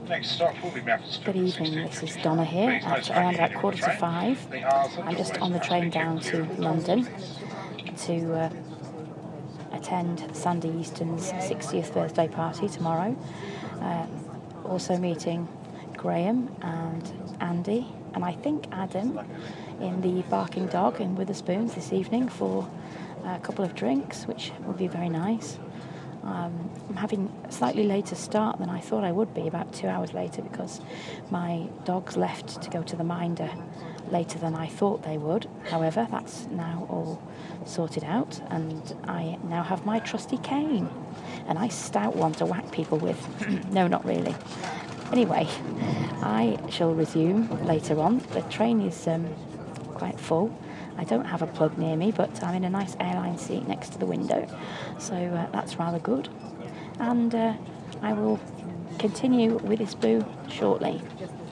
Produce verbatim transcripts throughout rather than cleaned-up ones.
Next stop will be Good evening, this is Donna here at around about quarter to five. I'm just on the train down to London to uh, attend Sandy Easton's sixtieth birthday party tomorrow. Uh, also meeting Graham and Andy and I think Adam in the Barking Dog in Witherspoons this evening for a couple of drinks, which will be very nice. Um, I'm having a slightly later start than I thought I would be, about two hours later, because my dogs left to go to the Minder later than I thought they would. However, that's now all sorted out, and I now have my trusty cane, a nice stout one to whack people with. No, not really. Anyway, I shall resume later on. The train is um, quite full. I don't have a plug near me, but I'm in a nice airline seat next to the window, so uh, that's rather good. And uh, I will continue with this boo shortly.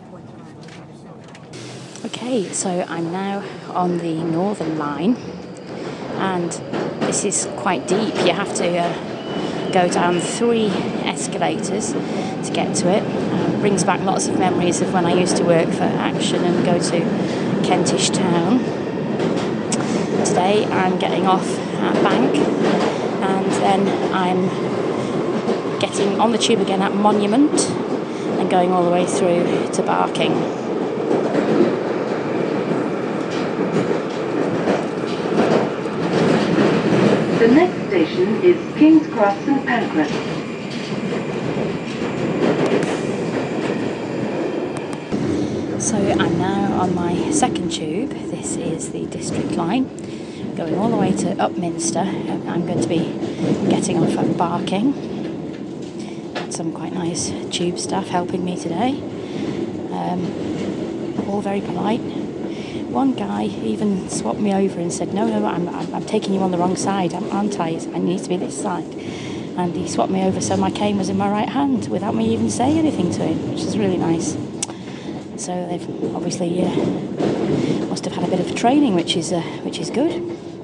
Okay, so I'm now on the Northern Line, and this is quite deep. You have to uh, go down three escalators to get to it. Uh, brings back lots of memories of when I used to work for Action and go to Kentish Town. Today I'm getting off at Bank, and then I'm getting on the tube again at Monument and going all the way through to Barking. The next station is King's Cross St Pancras. So I'm now on my second tube. This is the District Line, going all the way to Upminster. I'm going to be getting off at Barking. Got some quite nice tube staff helping me today. Um, all very polite. One guy even swapped me over and said, no, no, I'm, I'm, I'm taking you on the wrong side, aren't I? I need to be this side. And he swapped me over so my cane was in my right hand without me even saying anything to him, which is really nice. So they've obviously uh, must have had a bit of training, which is uh, which is good.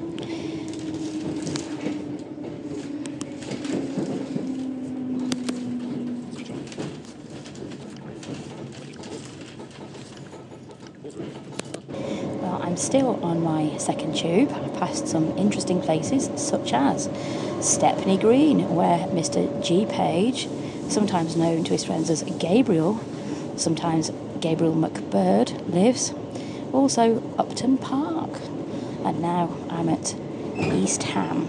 Well, I'm still on my second tube. I've passed some interesting places, such as Stepney Green, where Mister G. Page, sometimes known to his friends as Gabriel, sometimes Gabriel McBird, lives. Also Upton Park. And now I'm at East Ham.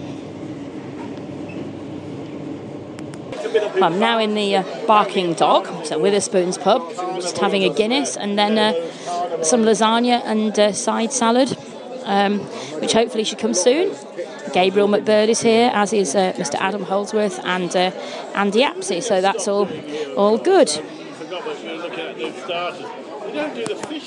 I'm now in the uh, Barking Dog, so Witherspoons pub, just having a Guinness and then uh, some lasagna and uh, side salad, um, which hopefully should come soon. Gabriel McBird is here, as is uh, Mister Adam Holdsworth and uh, Andy Apsey, so that's all all good. Forgot what we were looking at new starters. We don't do the fish.